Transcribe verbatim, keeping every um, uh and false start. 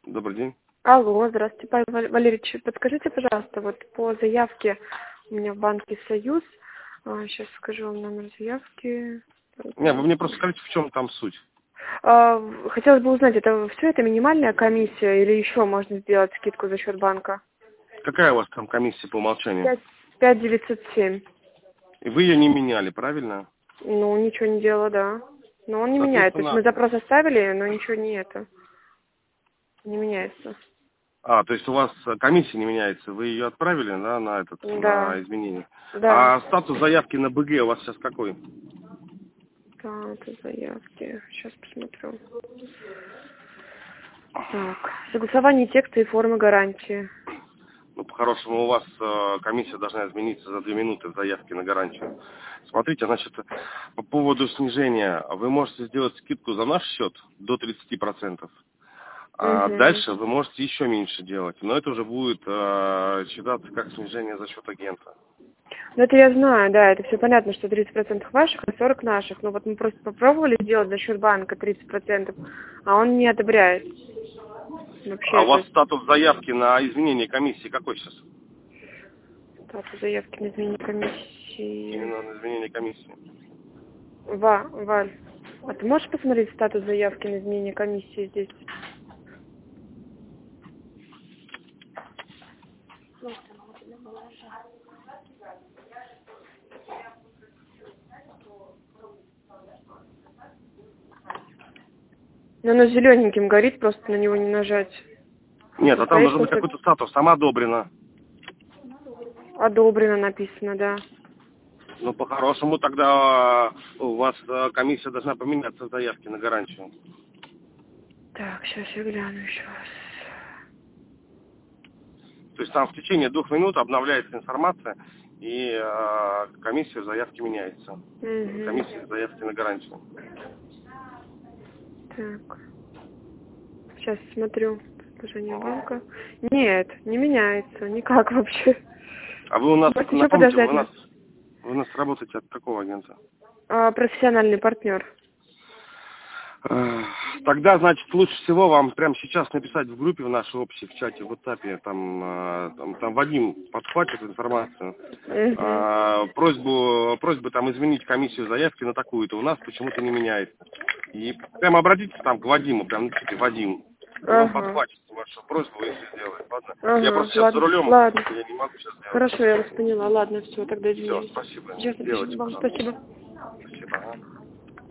Добрый день. Алло, здравствуйте, Павел Вал- Валерьевич. Подскажите, пожалуйста, вот по заявке у меня в банке «Союз». А, сейчас скажу вам номер заявки. Не, вы мне просто скажите, в чем там суть. А, хотелось бы узнать, это все это минимальная комиссия или еще можно сделать скидку за счет банка? Какая у вас там комиссия по умолчанию? пять девятьсот семь. И вы ее не меняли, правильно? Ну, ничего не делала, да. Но он не меняет. То есть Соответственно... мы запрос оставили, но ничего не это. Не меняется. А, то есть у вас комиссия не меняется, вы ее отправили, да, на этот, Да. на изменение. Да. А статус заявки на БГ у вас сейчас какой? Так, это заявки. Сейчас посмотрю. Так, согласование текста и формы гарантии. Ну, по-хорошему, у вас э, комиссия должна измениться за две минуты в заявке на гарантию. Смотрите, значит, по поводу снижения, вы можете сделать скидку за наш счет до тридцати процентов. А Угу. дальше вы можете еще меньше делать. Но это уже будет э, считаться как снижение за счет агента. Ну, это я знаю, да, это все понятно, что тридцать процентов ваших, а сорок наших. Но вот мы просто попробовали сделать за счет банка тридцать процентов, а он не одобряет. Вообще А у вас это... статус заявки на изменение комиссии какой сейчас? Статус заявки на изменение комиссии. Именно на изменение комиссии. Ва, Валь, а ты можешь посмотреть статус заявки на изменение комиссии здесь? Ну, оно зелененьким горит, просто на него не нажать. Нет, а там Стоит должен быть после- какой-то статус, сама одобрена. Одобрено написано, да. Ну, по-хорошему, тогда у вас э, комиссия должна поменяться в заявке на гарантию. Так, сейчас я гляну еще раз. То есть там в течение двух минут обновляется информация, и э, комиссия в заявке меняется. Угу. Комиссия в заявке на гарантию. Так. Сейчас смотрю. Предложение банка. Нет, не меняется. Никак вообще. А вы у нас, Можете еще напомните, вы подождать у нас, нас? вы у нас работаете от какого агента? А, профессиональный партнер. Э, Тогда, значит, лучше всего вам прямо сейчас написать в группе в нашей общей, в чате, в WhatsApp, там, э, там, там Вадим подхватит информацию. Угу. Э, Просьбу, просьбу там изменить комиссию заявки на такую-то у нас почему-то не меняется. И прямо обратитесь там к Вадиму, прям напишите Вадим. И он Ага. подхватит вашу просьбу, если сделает, ладно? Ага. Я просто сейчас Ладно. за рулем, Ладно. я не могу сейчас сделать. Хорошо, я вас поняла. Ладно, все, тогда Все, извиняюсь. спасибо. Сейчас напишу Делайте, вам. пожалуйста. Спасибо. Спасибо. Ага.